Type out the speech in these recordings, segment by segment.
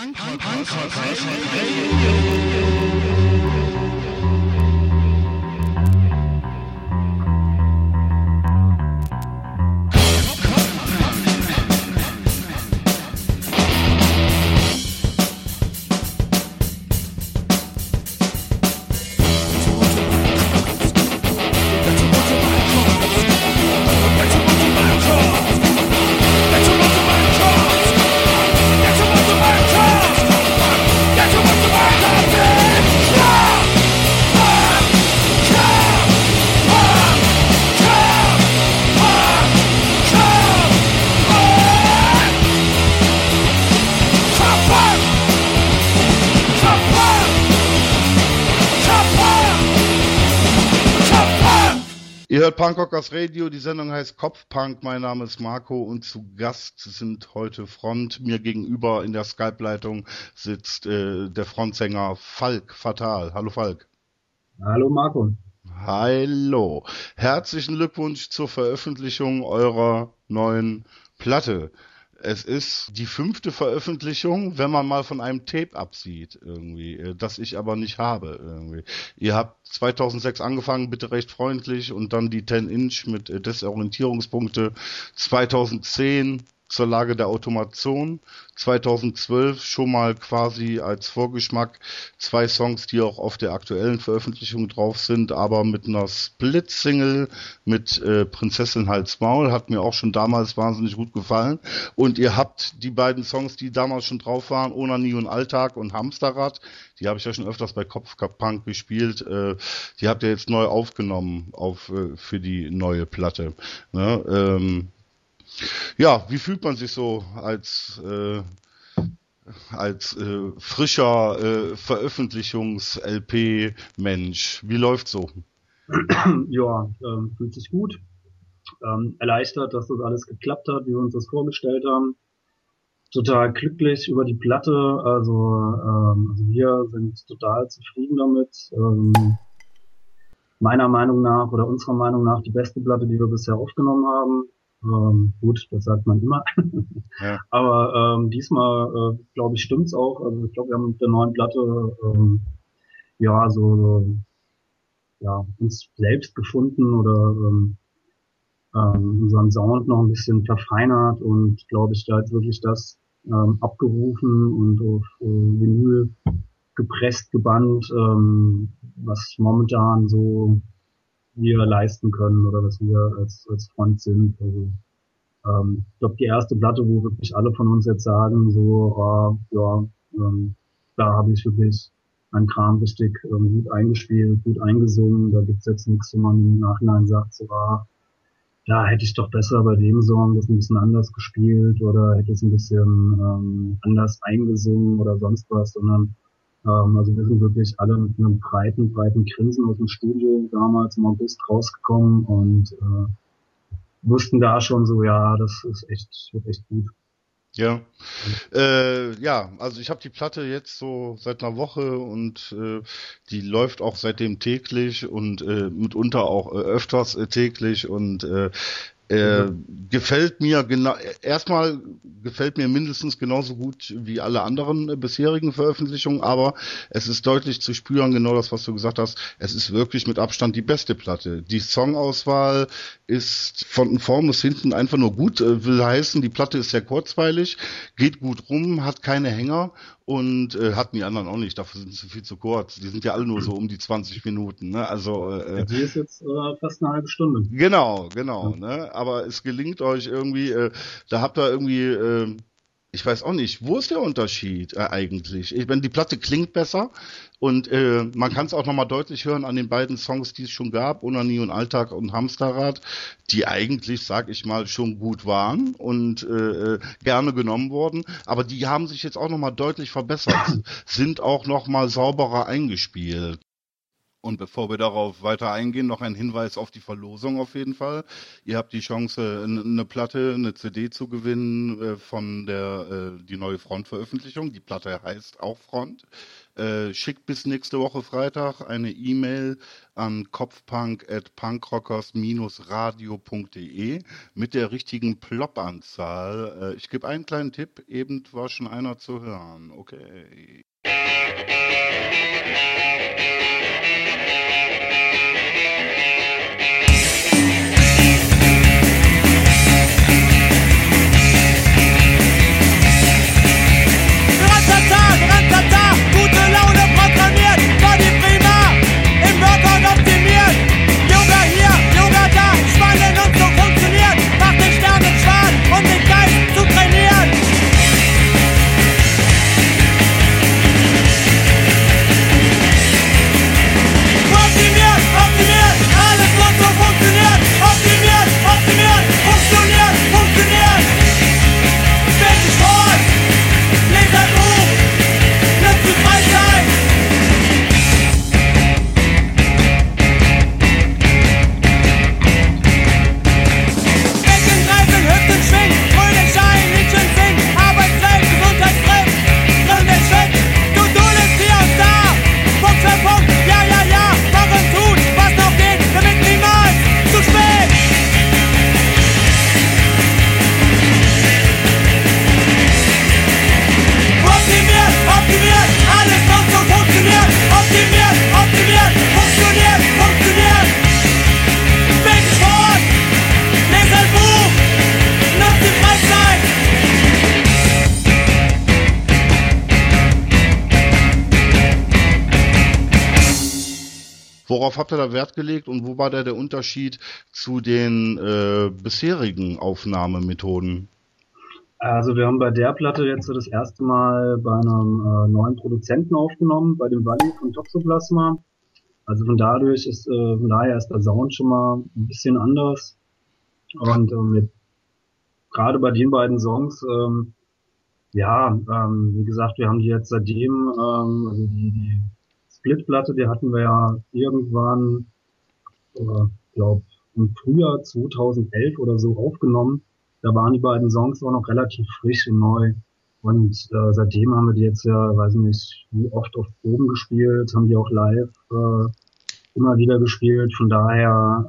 Ihr hört Punkrockers Radio, die Sendung heißt Kopfpunk, mein Name ist Marco und zu Gast sind heute Front. Mir gegenüber in der Skype-Leitung sitzt der Frontsänger Falk Fatal. Hallo Falk. Hallo Marco. Hallo. Herzlichen Glückwunsch zur Veröffentlichung eurer neuen Platte. Es ist die 5. Veröffentlichung, wenn man mal von einem Tape absieht, irgendwie, das ich aber nicht habe, irgendwie. Ihr habt 2006 angefangen, bitte recht freundlich, und dann die 10" mit Desorientierungspunkte, 2010 zur Lage der Automation, 2012 schon mal quasi als Vorgeschmack 2 Songs, die auch auf der aktuellen Veröffentlichung drauf sind, aber mit einer Split-Single mit Prinzessin Hals Maul, hat mir auch schon damals wahnsinnig gut gefallen. Und ihr habt die beiden Songs, die damals schon drauf waren, Onanie und Alltag und Hamsterrad, die habe ich ja schon öfters bei Kopfpunk gespielt, die habt ihr jetzt neu aufgenommen für die neue Platte. Ne? Ja, wie fühlt man sich so als frischer Veröffentlichungs-LP-Mensch? Wie läuft's so? Ja, fühlt sich gut. Erleichtert, dass das alles geklappt hat, wie wir uns das vorgestellt haben. Total glücklich über die Platte. Also wir sind total zufrieden damit. Meiner Meinung nach oder unserer Meinung nach die beste Platte, die wir bisher aufgenommen haben. Gut, das sagt man immer. Ja. Aber diesmal, glaube ich, stimmt's auch. Also ich glaube, wir haben mit der neuen Platte uns selbst gefunden oder unseren Sound noch ein bisschen verfeinert und glaube ich, da jetzt wirklich das abgerufen und auf Vinyl gepresst, gebannt, was momentan so wir leisten können oder was wir als Front sind. Also ich glaube, die erste Platte, wo wirklich alle von uns jetzt sagen, so da habe ich wirklich meinen Kram richtig gut eingespielt, gut eingesungen. Da gibt's jetzt nichts, wo man im Nachhinein sagt, so da hätte ich doch besser bei dem Song das ein bisschen anders gespielt oder hätte es ein bisschen anders eingesungen oder sonst was, sondern also wir sind wirklich alle mit einem breiten Grinsen aus dem Studio damals im August rausgekommen und wussten da schon so, ja, das wird echt gut. Ja, also ich habe die Platte jetzt so seit einer Woche und die läuft auch seitdem täglich und mitunter auch öfters täglich und gefällt mir erstmal gefällt mir mindestens genauso gut wie alle anderen bisherigen Veröffentlichungen, aber es ist deutlich zu spüren, genau das, was du gesagt hast, es ist wirklich mit Abstand die beste Platte. Die Songauswahl ist von vorn bis hinten einfach nur gut, will heißen, die Platte ist sehr kurzweilig, geht gut rum, hat keine Hänger und hatten die anderen auch nicht, dafür sind sie viel zu kurz. Die sind ja alle nur so um die 20 Minuten, ne? Also die ist jetzt fast eine halbe Stunde. Genau, ja. Ne? Aber es gelingt euch irgendwie, da habt ihr irgendwie, ich weiß auch nicht, wo ist der Unterschied eigentlich? Ich meine, die Platte klingt besser und man kann es auch nochmal deutlich hören an den beiden Songs, die es schon gab, Onanie und Alltag und Hamsterrad, die eigentlich, sag ich mal, schon gut waren und gerne genommen wurden, aber die haben sich jetzt auch nochmal deutlich verbessert, sind auch nochmal sauberer eingespielt. Und bevor wir darauf weiter eingehen, noch ein Hinweis auf die Verlosung auf jeden Fall. Ihr habt die Chance, eine Platte, eine CD zu gewinnen von die neue Front-Veröffentlichung. Die Platte heißt auch Front. Schickt bis nächste Woche Freitag eine E-Mail an kopfpunk@punkrockers-radio.de mit der richtigen Plop-Anzahl. Ich gebe einen kleinen Tipp, eben war schon einer zu hören. Okay. Gute Laune programmiert, Body prima, im Workout optimiert. Yoga hier, Yoga da, spannen und so funktioniert. Macht den Sternen schwarz, um den Geist zu trainieren. Optimiert, optimiert, alles muss so funktionieren. Optimiert, optimiert, funktioniert, funktioniert. Bild Sport, lest ein Buch. Die Freizeit! Becken greifen, Hüften schwingen, Fröhlich scheinen, Liedchen singen, Arbeitswelt, Gesundheitsdrift, drin den Schritt, du lebst hier und da, Punkt für Punkt, ja, machen, tun, was noch geht, damit niemals zu spät! Optimiert, optimiert, alles muss so funktionieren. Optimiert, optimiert, funktioniert, funktioniert. Bild Sport, lese ein Buch, nutz die Freizeit. Worauf habt ihr da Wert gelegt und wo war da der Unterschied zu den bisherigen Aufnahmemethoden? Also wir haben bei der Platte jetzt so das erste Mal bei einem neuen Produzenten aufgenommen, bei dem Wally von Toxoplasma. Also von daher ist der Sound schon mal ein bisschen anders. Und gerade bei den beiden Songs, wie gesagt, wir haben die jetzt seitdem, also die Split-Platte, die hatten wir ja irgendwann, glaube im Frühjahr 2011 oder so aufgenommen. Da waren die beiden Songs auch noch relativ frisch und neu. Und seitdem haben wir die jetzt ja, weiß nicht, wie oft auf Proben gespielt, haben die auch live immer wieder gespielt. Von daher,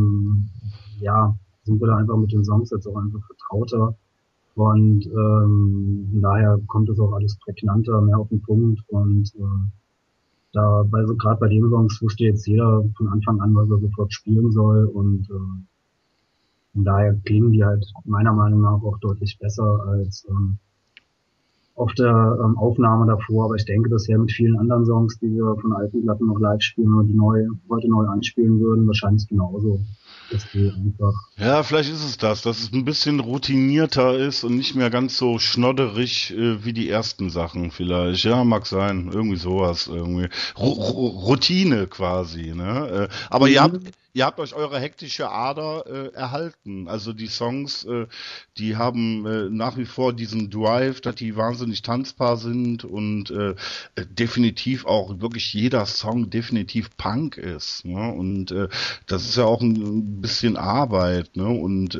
sind wir da einfach mit den Songs jetzt auch einfach vertrauter. Und von daher kommt es auch alles prägnanter, mehr auf den Punkt. Und gerade bei den Songs wusste jetzt jeder von Anfang an, was er sofort spielen soll. Und von daher klingen die halt meiner Meinung nach auch deutlich besser als auf der Aufnahme davor. Aber ich denke, das wäre mit vielen anderen Songs, die wir von alten Platten noch live spielen oder die heute neu einspielen würden, wahrscheinlich genauso. Dass die einfach Ja, vielleicht ist es das, dass es ein bisschen routinierter ist und nicht mehr ganz so schnodderig wie die ersten Sachen vielleicht. Ja, mag sein. Irgendwie sowas. Irgendwie. Routine quasi, ne? Aber ihr habt euch eure hektische Ader erhalten. Also die Songs, die haben nach wie vor diesen Drive, dass die wahnsinnig tanzbar sind und definitiv auch wirklich jeder Song definitiv Punk ist. Ne? Und das ist ja auch ein bisschen Arbeit. Ne? Und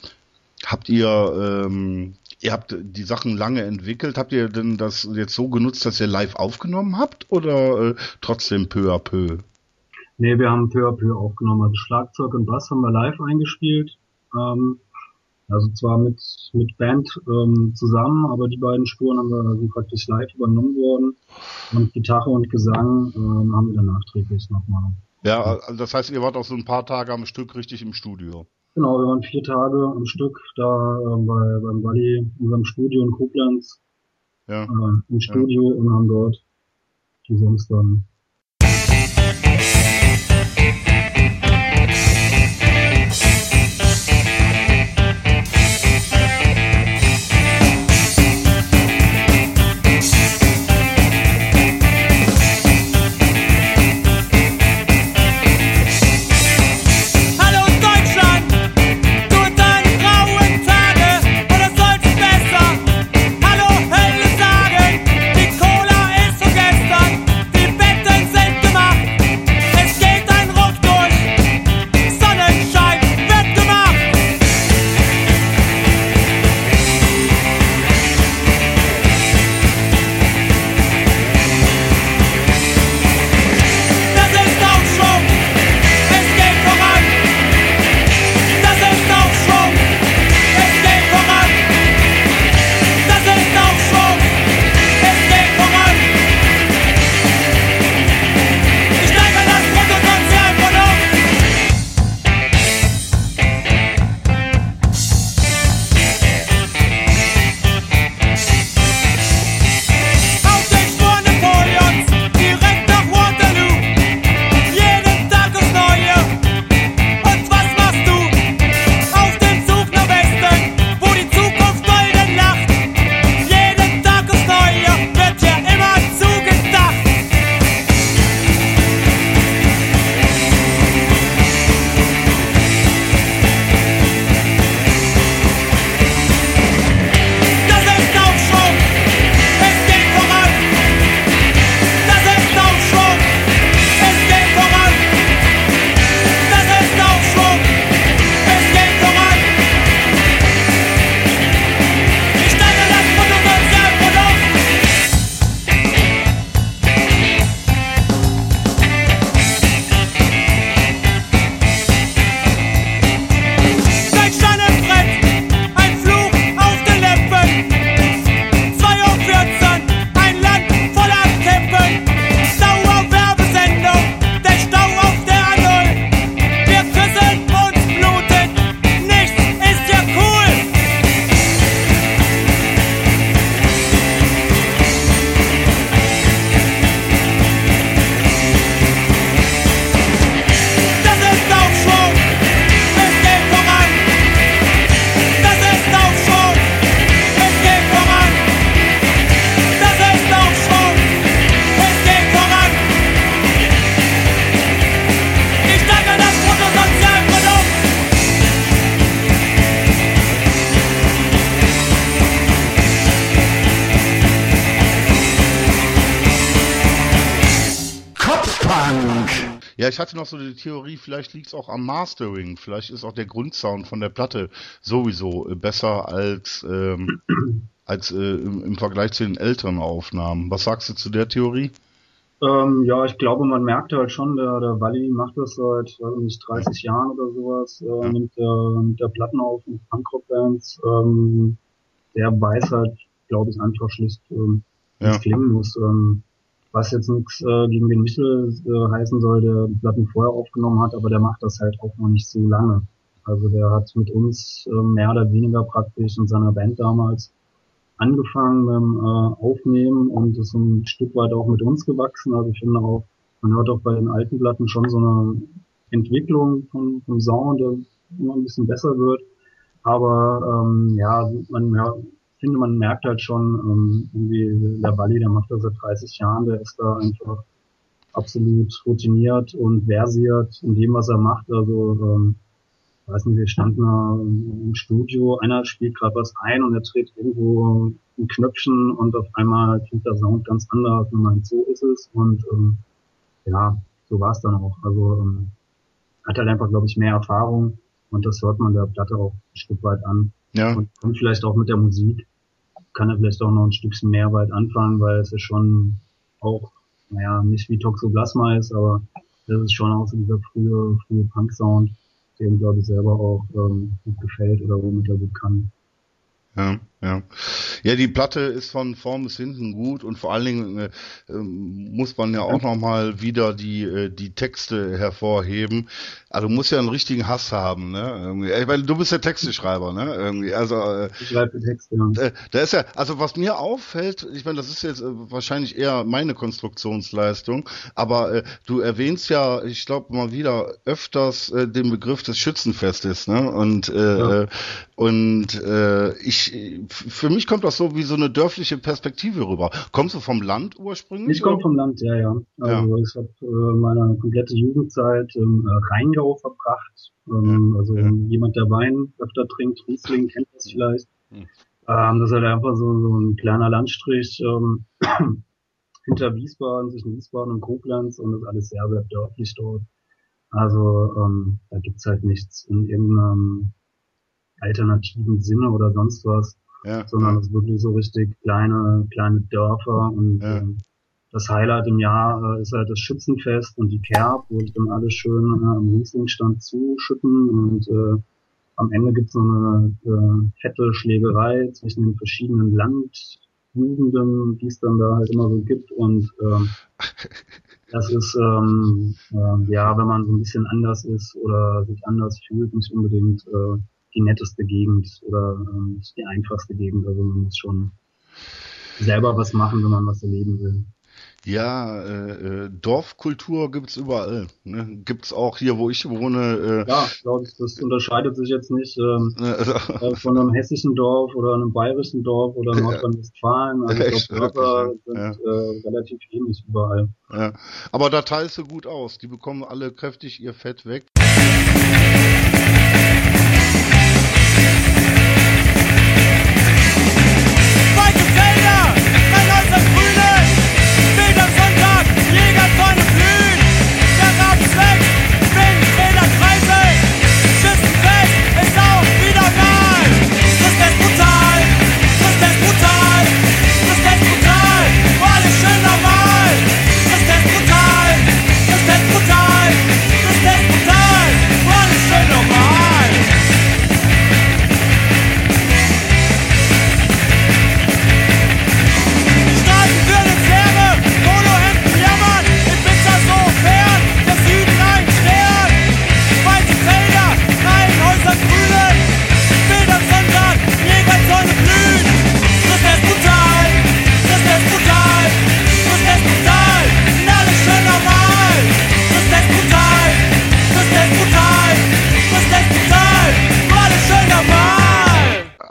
ihr habt die Sachen lange entwickelt. Habt ihr denn das jetzt so genutzt, dass ihr live aufgenommen habt oder trotzdem peu à peu? Nee, wir haben peu à peu aufgenommen. Also Schlagzeug und Bass haben wir live eingespielt. Also zwar mit Band zusammen, aber die beiden Spuren sind praktisch live übernommen worden. Und Gitarre und Gesang haben wir dann nachträglich nochmal. Ja, also das heißt, ihr wart auch so ein paar Tage am Stück richtig im Studio. Genau, wir waren 4 Tage am Stück da beim Wally, unserem Studio in Koblenz, im Studio und haben dort die Songs dann Bitte Ja, ich hatte noch so die Theorie, vielleicht liegt es auch am Mastering. Vielleicht ist auch der Grundsound von der Platte sowieso besser als im Vergleich zu den älteren Aufnahmen. Was sagst du zu der Theorie? Ja, ich glaube, man merkt halt schon, der Walli macht das seit, weiß nicht, 30 Jahren oder sowas, nimmt der Platten auf mit Punkrock-Bands. Der weiß halt, glaube ich, einfach schlicht, wie es klingen muss. Was jetzt nichts gegen den Michel heißen soll, der die Platten vorher aufgenommen hat, aber der macht das halt auch noch nicht so lange. Also der hat mit uns mehr oder weniger praktisch in seiner Band damals angefangen beim Aufnehmen und ist ein Stück weit auch mit uns gewachsen. Also ich finde auch, man hört auch bei den alten Platten schon so eine Entwicklung vom Sound, der immer ein bisschen besser wird. Aber ich finde, man merkt halt schon, irgendwie der Walli, der macht das seit 30 Jahren, der ist da einfach absolut routiniert und versiert in dem, was er macht. Also weiß nicht, wir standen da im Studio, einer spielt gerade was ein und er dreht irgendwo ein Knöpfchen und auf einmal klingt der Sound ganz anders und man, so ist es und so war es dann auch. Also hat halt einfach, glaube ich, mehr Erfahrung und das hört man der Platte auch ein Stück weit an. Ja. Und vielleicht auch mit der Musik kann er vielleicht auch noch ein Stückchen mehr weit anfangen, weil es ist schon auch, nicht wie Toxoplasma ist, aber das ist schon auch so dieser frühe Punk-Sound, dem, glaube ich, selber auch gut gefällt oder womit er gut kann. Ja, ja. Ja, die Platte ist von vorn bis hinten gut und vor allen Dingen muss man ja auch nochmal wieder die Texte hervorheben. Also du musst ja einen richtigen Hass haben, ne? Irgendwie. Ich meine, du bist ja Texteschreiber, ne? Irgendwie. Also ich schreibe Texte, ja. Da ist ja, also was mir auffällt, ich meine, das ist jetzt wahrscheinlich eher meine Konstruktionsleistung, aber du erwähnst ja, ich glaube mal wieder öfters den Begriff des Schützenfestes, ne? Für mich kommt das so wie so eine dörfliche Perspektive rüber. Kommst du vom Land ursprünglich? Ich komme vom Land, ja. Also ich habe meine komplette Jugendzeit im Rheingau verbracht. Jemand, der Wein öfter trinkt, Riesling, kennt das vielleicht. Das ist halt einfach so ein kleiner Landstrich hinter Wiesbaden, zwischen Wiesbaden und Koblenz und das ist alles sehr, sehr dörflich dort. Also da gibt's halt nichts in irgendeinem alternativen Sinne oder sonst was, sondern es ist wirklich so richtig kleine Dörfer und das Highlight im Jahr ist halt das Schützenfest und die Kerb, wo sich dann alle schön am Rieslingstand zuschütten und am Ende gibt's so eine fette Schlägerei zwischen den verschiedenen Landjugenden, die es dann da halt immer so gibt und das ist, wenn man so ein bisschen anders ist oder sich anders fühlt, nicht unbedingt die netteste Gegend oder die einfachste Gegend. Also man muss schon selber was machen, wenn man was erleben will. Ja, Dorfkultur gibt's überall. Ne? Gibt's auch hier, wo ich wohne. Ja, glaube ich, das unterscheidet sich jetzt nicht von einem hessischen Dorf oder einem bayerischen Dorf oder Nordrhein-Westfalen. Also ich glaube, Dörfer sind relativ ähnlich überall. Ja. Aber da teilst du gut aus. Die bekommen alle kräftig ihr Fett weg. Weite Felder, kein Haus am Grünen, steht am Sonntag, Jägerzäune blühen. Der Raps wächst, Wind, Räder kreisen, Schützenfest ist auch wieder mal. Christ brutal, Christ brutal, Christ brutal, wo alles schön normal. Christ brutal, Christ brutal, Christ brutal, wo alles schön normal.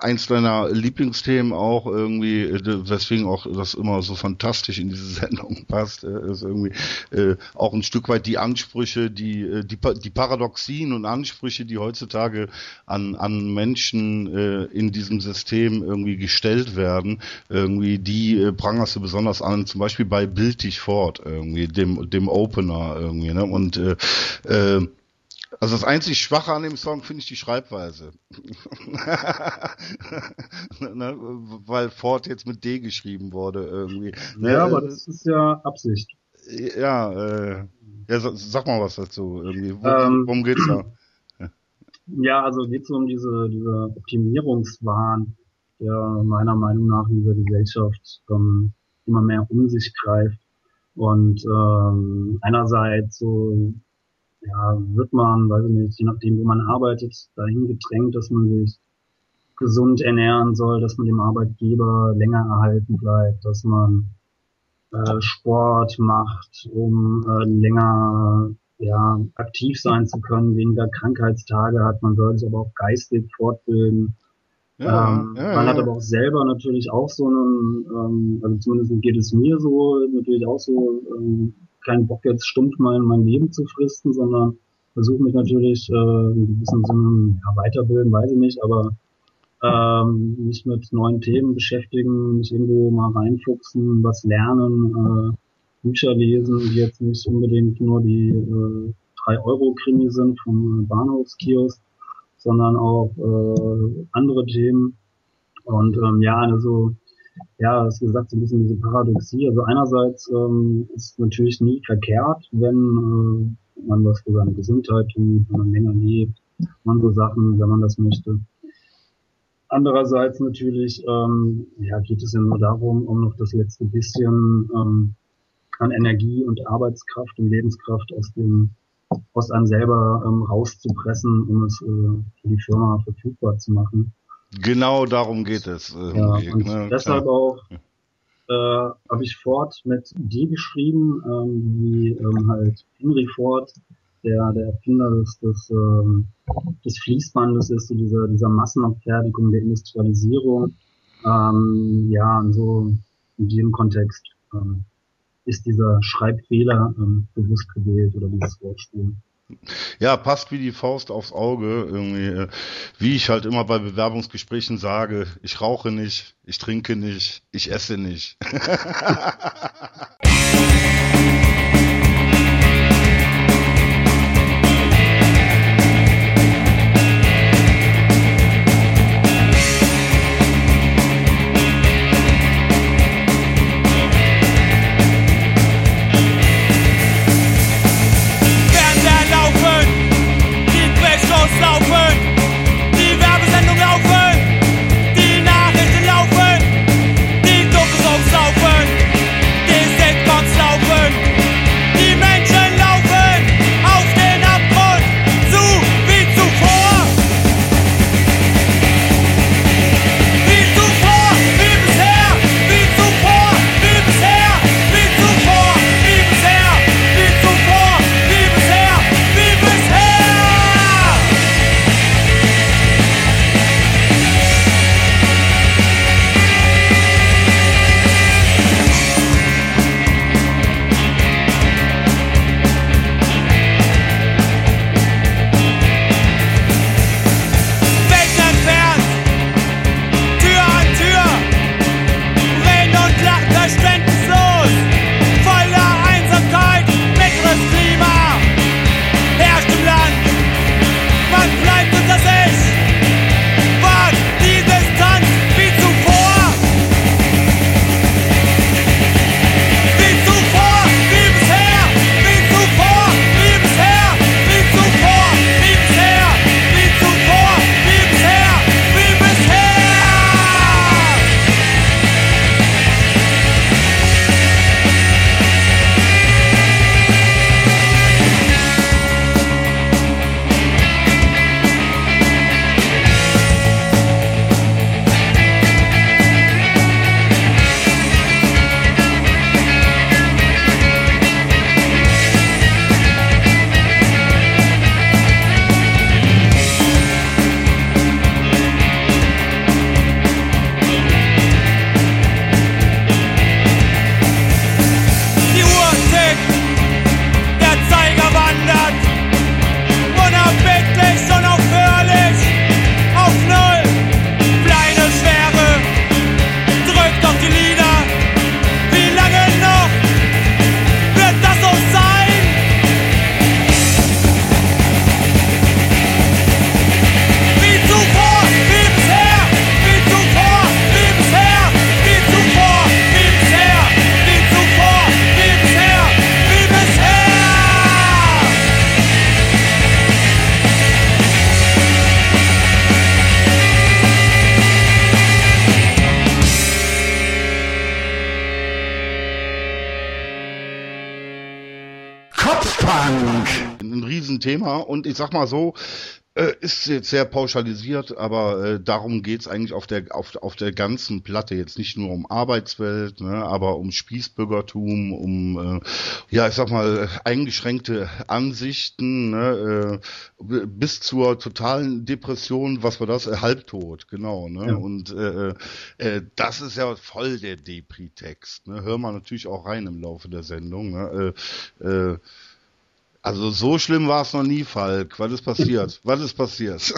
eins deiner Lieblingsthemen auch irgendwie, weswegen auch das immer so fantastisch in diese Sendung passt, ist irgendwie auch ein Stück weit die Ansprüche, die Paradoxien und Ansprüche, die heutzutage an Menschen in diesem System irgendwie gestellt werden, irgendwie die prangerst du besonders an, zum Beispiel bei Bild dich fort, irgendwie dem Opener irgendwie, ne? Und also das einzig Schwache an dem Song finde ich die Schreibweise. Ne, weil Ford jetzt mit D geschrieben wurde irgendwie. Ja, aber das ist ja Absicht. Ja, sag mal was dazu irgendwie. Worum geht's da? Ja, also geht es um dieser Optimierungswahn, der meiner Meinung nach in dieser Gesellschaft immer mehr um sich greift. Und einerseits so wird man, weiß ich nicht, je nachdem, wo man arbeitet, dahin gedrängt, dass man sich gesund ernähren soll, dass man dem Arbeitgeber länger erhalten bleibt, dass man Sport macht, um länger aktiv sein zu können, weniger Krankheitstage hat. Man soll sich aber auch geistig fortbilden. Man hat aber auch selber natürlich auch so einen, also zumindest geht es mir so, natürlich auch so, keinen Bock jetzt stumpf mal in mein Leben zu fristen, sondern versuche mich natürlich in gewissem Sinne weiterbilden, weiß ich nicht, aber mich mit neuen Themen beschäftigen, mich irgendwo mal reinfuchsen, was lernen, Bücher lesen, die jetzt nicht unbedingt nur die 3-Euro-Krimi sind vom Bahnhofskiosk, sondern auch andere Themen. Und hast gesagt, so ein bisschen diese Paradoxie. Also einerseits ist natürlich nie verkehrt, wenn man was für seine Gesundheit tut, wenn man länger lebt, man so Sachen, wenn man das möchte. Andererseits natürlich geht es ja nur darum, um noch das letzte bisschen an Energie und Arbeitskraft und Lebenskraft aus einem selber rauszupressen, um es für die Firma verfügbar zu machen. Genau darum geht es. Und deshalb auch habe ich Ford mit D geschrieben, wie halt Henry Ford, der Erfinder des Fließbandes ist, dieser Massenabfertigung, der Industrialisierung. Und so in diesem Kontext ist dieser Schreibfehler bewusst gewählt oder dieses Wortspiel. Ja, passt wie die Faust aufs Auge, irgendwie, wie ich halt immer bei Bewerbungsgesprächen sage, ich rauche nicht, ich trinke nicht, ich esse nicht. Laufen, die Werbesendung laufen, die Nachrichten laufen, die Dokus laufen, die Sitcoms laufen. Punk. Ein Riesenthema und ich sag mal so, ist jetzt sehr pauschalisiert, aber darum geht's eigentlich auf der ganzen Platte. Jetzt nicht nur um Arbeitswelt, ne, aber um Spießbürgertum, um ja, ich sag mal, eingeschränkte Ansichten, ne, bis zur totalen Depression, was war das? Halbtot, genau, ne? Ja. Und das ist ja voll der Depri-Text, ne? Hör mal natürlich auch rein im Laufe der Sendung, ne? Also so schlimm war es noch nie, Falk. Was ist passiert? Was ist passiert?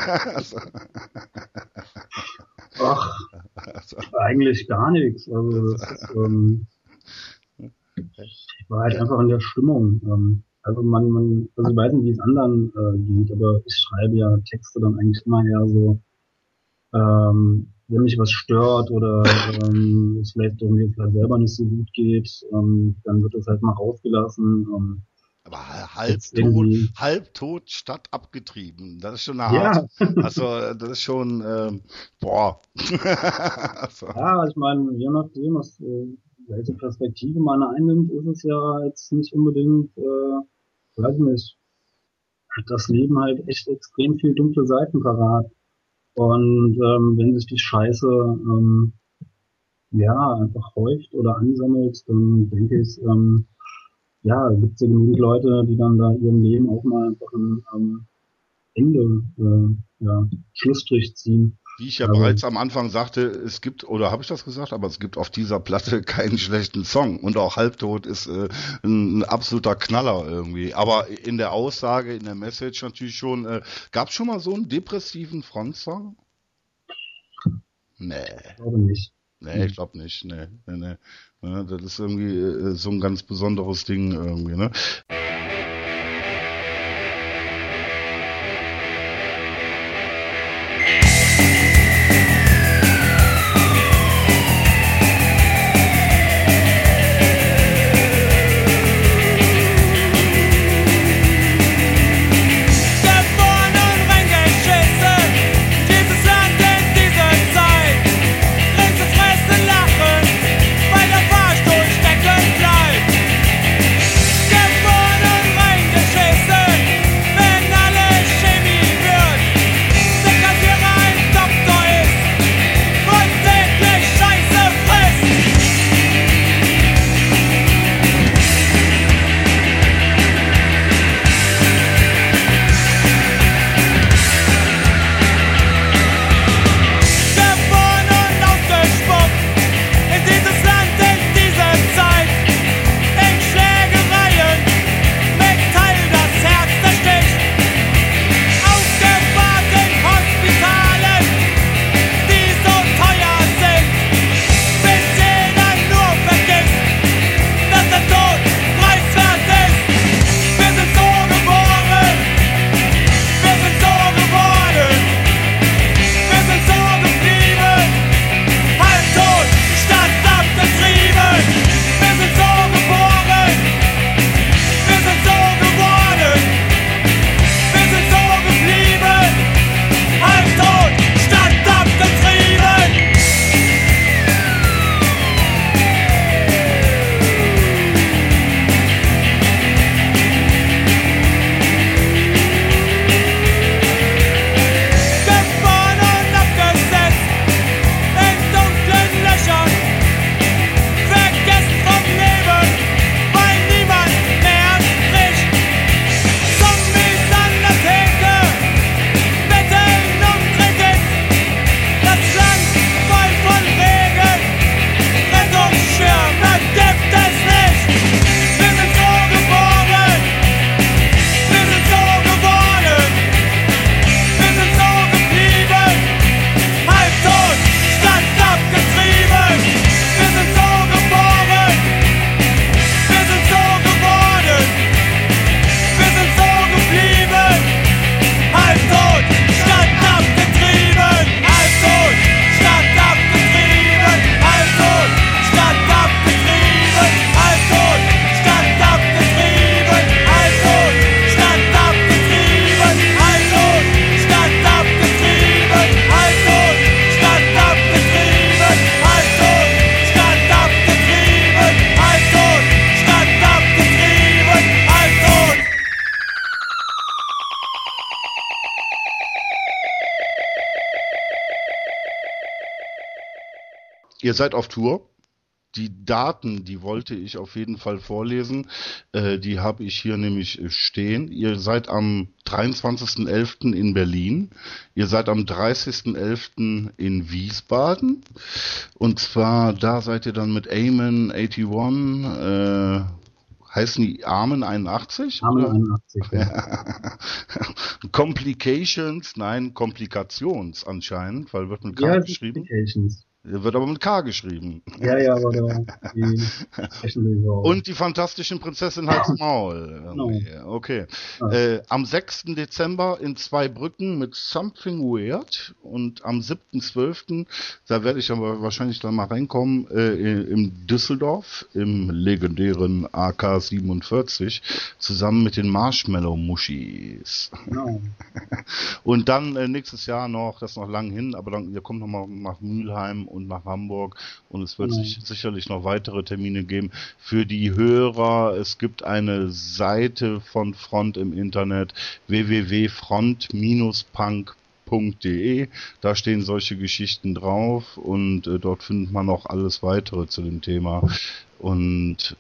Ach, eigentlich gar nichts. Also das ist, ich war halt einfach in der Stimmung. Also also ich weiß nicht, wie es anderen geht, aber ich schreibe ja Texte dann eigentlich immer eher so, wenn mich was stört oder es vielleicht irgendwie vielleicht selber nicht so gut geht, dann wird das halt mal rausgelassen. Aber irgendwie- halbtot statt abgetrieben. Das ist schon hart. Ja, Also, das ist schon, boah. Also, ja, ich meine, je nachdem, welche Perspektive man einnimmt, ist es ja jetzt nicht unbedingt, weiß nicht, hat das Leben halt echt extrem viel dunkle Seiten parat. Und wenn sich die Scheiße ja einfach häuft oder ansammelt, dann denke ich, ja, gibt es ja genügend Leute, die dann da ihrem Leben auch mal einfach ein Ende, ja, Schlussstrich ziehen. wie ich ja Also, bereits am Anfang sagte, es gibt, oder habe ich das gesagt, aber es gibt auf dieser Platte keinen schlechten Song. Und auch Halbtot ist ein absoluter Knaller irgendwie. Aber in der Aussage, in der Message natürlich schon, gab es schon mal so einen depressiven Frontsong? Nee. ich glaube nicht. Nee, ich glaube nicht. Nee. Ja, das ist irgendwie so ein ganz besonderes Ding irgendwie, ne? Geboren und reingeschissen, dieses Land in diese Zeit. Grinsen, fressen, lachen, weil der Fahrstuhl stecken bleibt. Geboren Ihr seid auf Tour. Die Daten, die wollte ich auf jeden Fall vorlesen. Die habe ich hier nämlich stehen. Ihr seid am 23.11. in Berlin. Ihr seid am 30.11. in Wiesbaden. Und zwar, da seid ihr dann mit Amen 81, heißen die Armen 81? Armen Oder? 81, ja. Complications, nein, Komplikations anscheinend, weil wird mit K Ja, geschrieben. Applications. Wird aber mit K geschrieben. Ja, aber die sprechen wir so aus. Und die fantastischen Prinzessin Hals Maul. Irgendwie. Okay. Ja. Am 6. Dezember in Zweibrücken mit Something Weird und am 7.12., da werde ich aber wahrscheinlich dann mal reinkommen, in Düsseldorf im legendären AK 47 zusammen mit den Marshmallow Mushis. Genau. Und dann nächstes Jahr noch, das ist noch lang hin, aber dann, ihr kommt nochmal nach Mülheim und nach Hamburg und es wird sicherlich noch weitere Termine geben. Für die Hörer, es gibt eine Seite von Front im Internet, www.front-punk.de. Da stehen solche Geschichten drauf und dort findet man noch alles weitere zu dem Thema. Und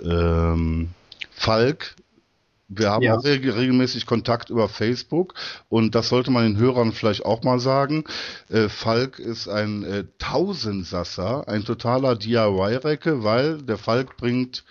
Falk, wir haben auch regelmäßig Kontakt über Facebook und das sollte man den Hörern vielleicht auch mal sagen. Falk ist ein Tausendsasser, ein totaler DIY-Recke, weil der Falk bringt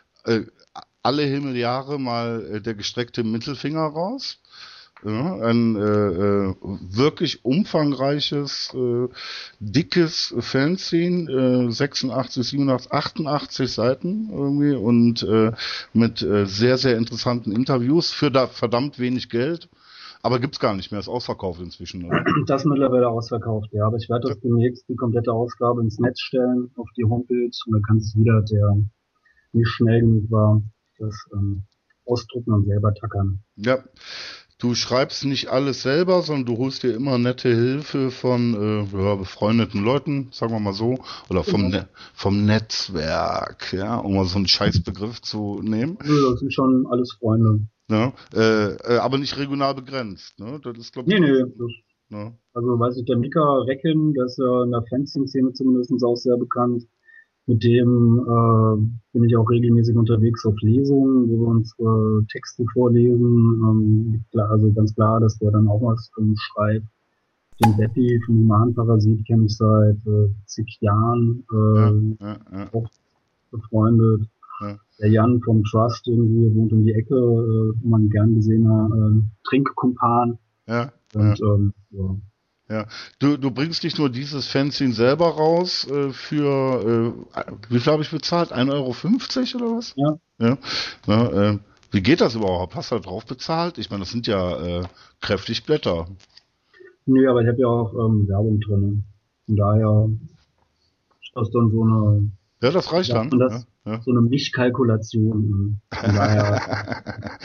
alle Himmeljahre mal der gestreckte Mittelfinger raus. Ja, ein wirklich umfangreiches, dickes Fanzine, 86, 87, 88 Seiten irgendwie und mit sehr, sehr interessanten Interviews für da verdammt wenig Geld. Aber gibt's gar nicht mehr, ist ausverkauft inzwischen. Oder? Das ist mittlerweile ausverkauft, ja. Aber ich werde das demnächst die komplette Ausgabe ins Netz stellen, auf die Homepage. Und dann kann sich jeder, der nicht schnell genug war, das ausdrucken und selber tackern. Ja. Du schreibst nicht alles selber, sondern du holst dir immer nette Hilfe von befreundeten Leuten, sagen wir mal so, oder vom Netzwerk, ja, um mal so einen Scheißbegriff zu nehmen. Das sind schon alles Freunde. Ja, aber nicht regional begrenzt, ne? Das ist, glaube ich. Nee. Ne? Also, weiß ich, der Mika Recken, der ist ja in der Fanzine-Szene zumindest auch sehr bekannt. Mit dem bin ich auch regelmäßig unterwegs auf Lesungen, wo wir uns Texte vorlesen. Also ganz klar, dass der dann auch was schreibt. Den Beppi vom Humanparasit kenne ich seit zig Jahren, auch befreundet. Ja. Der Jan vom Trust irgendwie wohnt um die Ecke, man gern gesehener Trinkkumpan. Ja. Und ja, du bringst nicht nur dieses Fanzine selber raus für, wie viel habe ich bezahlt? 1,50 € oder was? Ja. Ja, wie geht das überhaupt? Hast du da drauf bezahlt? Ich meine, das sind ja kräftig Blätter. Nö, aber ich habe ja auch Werbung drin. Von daher ist das dann so eine... Ja, das reicht dann. Ja. So eine Mischkalkulation. Von daher...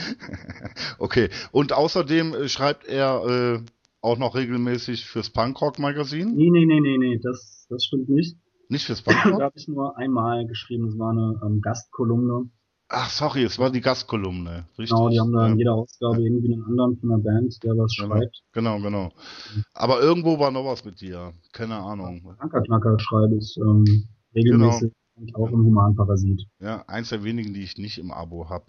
Okay, und außerdem schreibt er... auch noch regelmäßig fürs Punkrock-Magazin? Nee, das stimmt nicht. Nicht fürs Punkrock? Da habe ich nur einmal geschrieben, es war eine Gastkolumne. Ach, sorry, es war die Gastkolumne, richtig. Genau, die haben da in jeder Ausgabe irgendwie einen anderen von der Band, der was schreibt. Genau. Aber irgendwo war noch was mit dir, keine Ahnung. Ankerknacker schreibe ich regelmäßig. Und auch im Humanparasit. Ja, eins der wenigen, die ich nicht im Abo habe.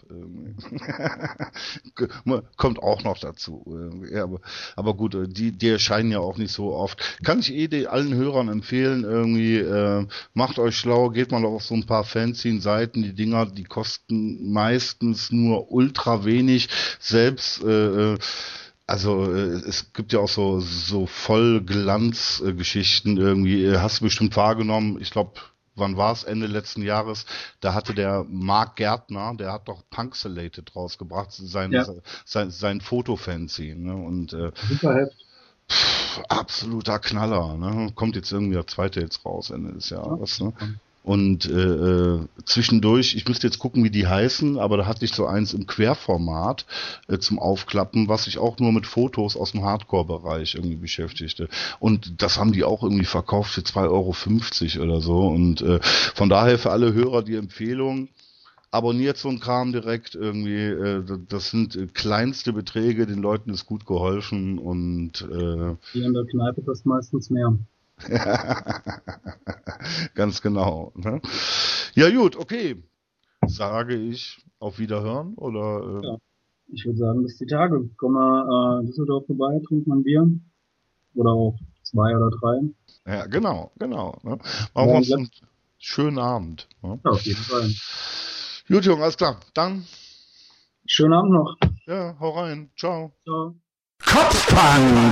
Kommt auch noch dazu. Ja, aber gut, die erscheinen ja auch nicht so oft. Kann ich allen Hörern empfehlen, irgendwie, macht euch schlau, geht mal auf so ein paar Fanzine-Seiten. Die Dinger, die kosten meistens nur ultra wenig. Selbst also es gibt ja auch so Vollglanzgeschichten irgendwie. Hast du bestimmt wahrgenommen, ich glaube, wann war es? Ende letzten Jahres. Da hatte der Marc Gärtner, der hat doch Punkselated rausgebracht, sein Fotofanzine. Ne? Und Superheft. Absoluter Knaller. Ne? Kommt jetzt irgendwie der zweite jetzt raus Ende des Jahres. Ne? Und zwischendurch, ich müsste jetzt gucken, wie die heißen, aber da hatte ich so eins im Querformat zum Aufklappen, was sich auch nur mit Fotos aus dem Hardcore-Bereich irgendwie beschäftigte. Und das haben die auch irgendwie verkauft für 2,50 € oder so. Und von daher für alle Hörer die Empfehlung, abonniert so ein Kram direkt irgendwie. Das sind kleinste Beträge, den Leuten ist gut geholfen. Und hier in der Kneipe kostet meistens mehr. Ganz genau. Ne? Ja gut, okay. Sage ich auf Wiederhören oder? Ja. Ich würde sagen, bis die Tage. Komm mal Düsseldorf vorbei, trinkt mal ein Bier. Oder auch 2 oder 3. Ja, genau. Ne? Machen wir uns einen schönen Abend. Ne? Ja, auf jeden Fall. Gut, Junge, alles klar. Dann. Schönen Abend noch. Ja, hau rein. Ciao. Ciao. Kopfpunk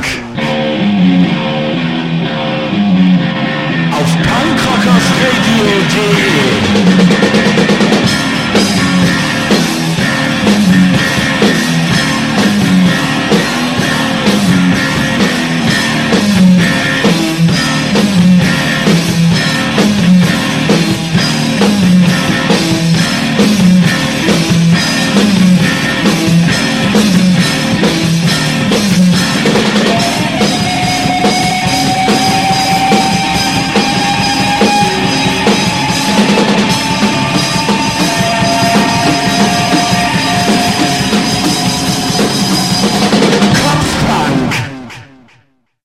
auf punkrockersradio.de